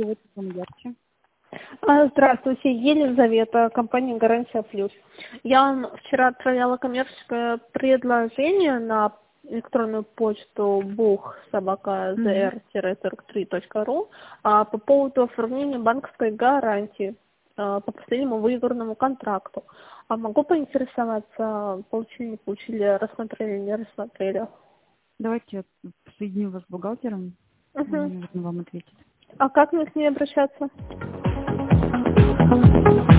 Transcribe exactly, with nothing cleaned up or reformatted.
Давайте ярче. А, Здравствуйте, Елизавета, компания «Гарантия Плюс». Я вам вчера отправляла коммерческое предложение на электронную почту бух собака зр сорок три точка ру а, по поводу оформления банковской гарантии а, по последнему выигранному контракту. А могу поинтересоваться, получили, не получили, рассмотрели, не рассмотрели? Давайте я соединю вас с бухгалтером, он, Угу. наверное, вам ответит. А как мне к ней обращаться?